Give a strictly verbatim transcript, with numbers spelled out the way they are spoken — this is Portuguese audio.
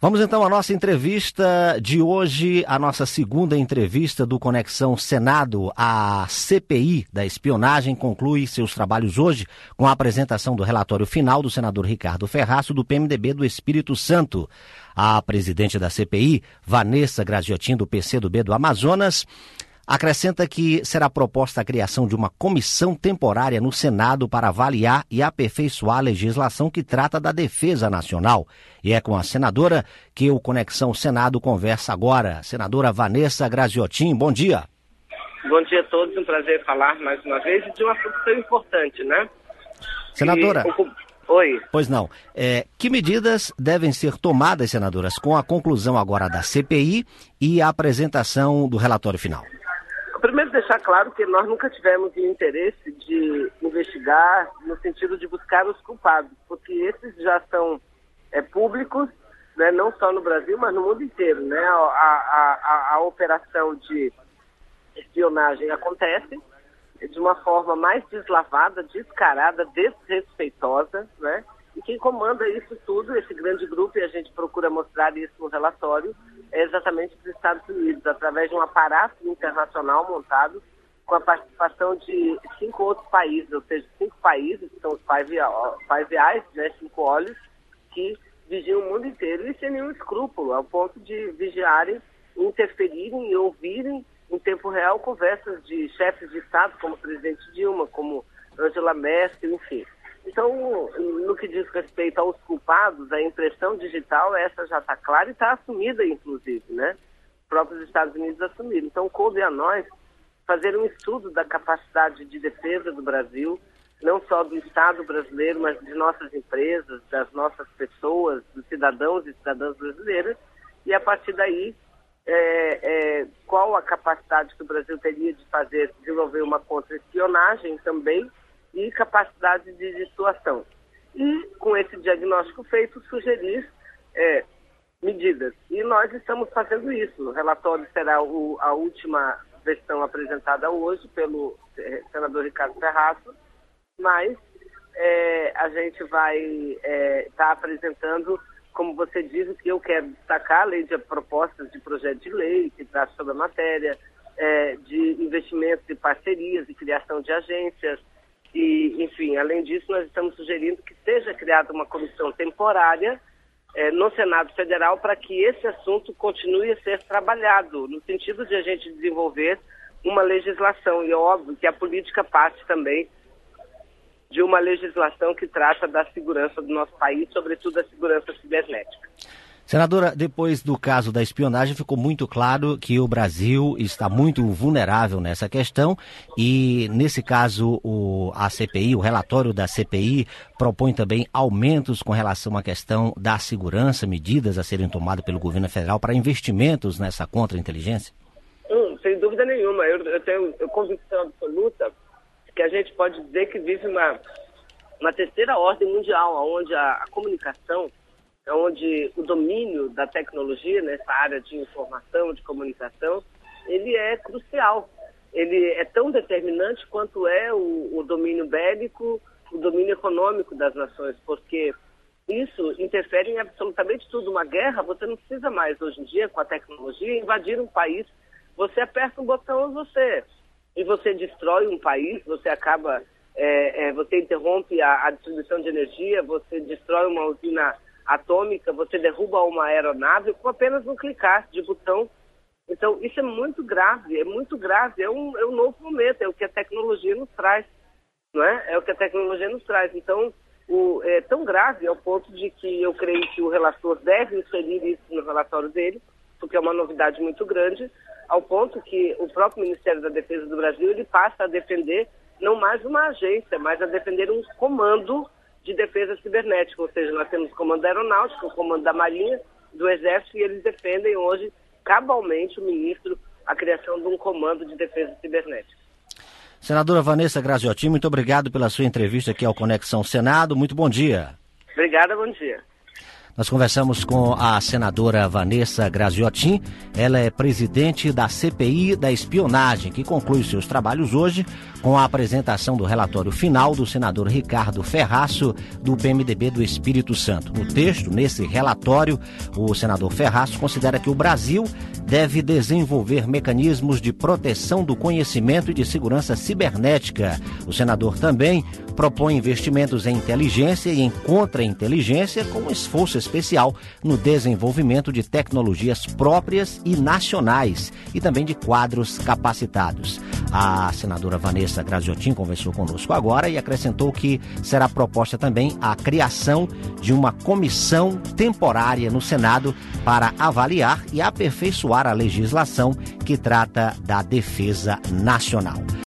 Vamos então à nossa entrevista de hoje, a nossa segunda entrevista do Conexão Senado. A C P I da espionagem conclui seus trabalhos hoje com a apresentação do relatório final do senador Ricardo Ferraço, do P M D B do Espírito Santo. A presidente da C P I, Vanessa Graziotin, do P C do B do Amazonas, acrescenta que será proposta a criação de uma comissão temporária no Senado para avaliar e aperfeiçoar a legislação que trata da defesa nacional. E é com a senadora que o Conexão Senado conversa agora. Senadora Vanessa Graziotin, bom dia. Bom dia a todos, um prazer falar mais uma vez de um assunto tão importante, né? Senadora... E... Oi. Pois não. É, que medidas devem ser tomadas, senadoras, com a conclusão agora da C P I e a apresentação do relatório final? Primeiro, deixar claro que nós nunca tivemos o interesse de investigar no sentido de buscar os culpados, porque esses já são é, públicos, né, não só no Brasil, mas no mundo inteiro. Né? A, a, a, a operação de espionagem acontece de uma forma mais deslavada, descarada, desrespeitosa, né? E quem comanda isso tudo, esse grande grupo, e a gente procura mostrar isso no relatório, é exatamente os Estados Unidos, através de um aparato internacional montado com a participação de cinco outros países, ou seja, cinco países, que são os Five, five Eyes, né, cinco olhos, que vigiam o mundo inteiro e sem nenhum escrúpulo, ao ponto de vigiarem, interferirem e ouvirem em tempo real conversas de chefes de Estado, como o presidente Dilma, como Angela Merkel, enfim. Então, no que diz respeito aos culpados, a impressão digital, essa já está clara e está assumida, inclusive, né? Os próprios Estados Unidos assumiram. Então, coube a nós fazer um estudo da capacidade de defesa do Brasil, não só do Estado brasileiro, mas de nossas empresas, das nossas pessoas, dos cidadãos e cidadãs brasileiras, e a partir daí, é, é, qual a capacidade que o Brasil teria de fazer, desenvolver uma contra-espionagem também, e capacidade de dissuasão. E, com esse diagnóstico feito, sugerir é, medidas. E nós estamos fazendo isso. O relatório será o, a última versão apresentada hoje pelo é, senador Ricardo Ferraço, mas é, a gente vai estar é, tá apresentando, como você diz, o que eu quero destacar, a lei de propostas de projeto de lei que trata sobre a matéria, é, de investimentos e parcerias e criação de agências. E, enfim, além disso, nós estamos sugerindo que seja criada uma comissão temporária eh, no Senado Federal para que esse assunto continue a ser trabalhado, no sentido de a gente desenvolver uma legislação. E é óbvio que a política parte também de uma legislação que trata da segurança do nosso país, sobretudo a segurança cibernética. Senadora, depois do caso da espionagem, ficou muito claro que o Brasil está muito vulnerável nessa questão e, nesse caso, o, a C P I, o relatório da C P I, propõe também aumentos com relação à questão da segurança, medidas a serem tomadas pelo governo federal para investimentos nessa contra-inteligência? Hum, sem dúvida nenhuma. Eu, eu tenho eu convicção absoluta que a gente pode dizer que vive uma, uma terceira ordem mundial, onde a, a comunicação, onde o domínio da tecnologia nessa área de informação, de comunicação, ele é crucial. Ele é tão determinante quanto é o, o domínio bélico, o domínio econômico das nações, porque isso interfere em absolutamente tudo. Uma guerra, você não precisa mais, hoje em dia, com a tecnologia, invadir um país. Você aperta um botão e você, e você destrói um país, você acaba, é, é, você interrompe a, a distribuição de energia, você destrói uma usina atômica, você derruba uma aeronave com apenas um clicar de botão. Então, isso é muito grave, é muito grave, é um, é um novo momento, é o que a tecnologia nos traz, não é? É o que a tecnologia nos traz. Então, o, é tão grave ao ponto de que eu creio que o relator deve inserir isso no relatório dele, porque é uma novidade muito grande, ao ponto que o próprio Ministério da Defesa do Brasil, ele passa a defender não mais uma agência, mas a defender um comando de defesa cibernética, ou seja, nós temos o comando da aeronáutica, o comando da marinha, do exército, e eles defendem hoje, cabalmente, o ministro, a criação de um comando de defesa cibernética. Senadora Vanessa Graziotin, muito obrigado pela sua entrevista aqui ao Conexão Senado, muito bom dia. Obrigada, bom dia. Nós conversamos com a senadora Vanessa Graziotin. Ela é presidente da C P I da espionagem, que conclui seus trabalhos hoje com a apresentação do relatório final do senador Ricardo Ferraço, do P M D B do Espírito Santo. No texto, nesse relatório, o senador Ferraço considera que o Brasil deve desenvolver mecanismos de proteção do conhecimento e de segurança cibernética. O senador também propõe investimentos em inteligência e em contra-inteligência, com um esforço especial no desenvolvimento de tecnologias próprias e nacionais e também de quadros capacitados. A senadora Vanessa Graziotin conversou conosco agora e acrescentou que será proposta também a criação de uma comissão temporária no Senado para avaliar e aperfeiçoar a legislação que trata da defesa nacional.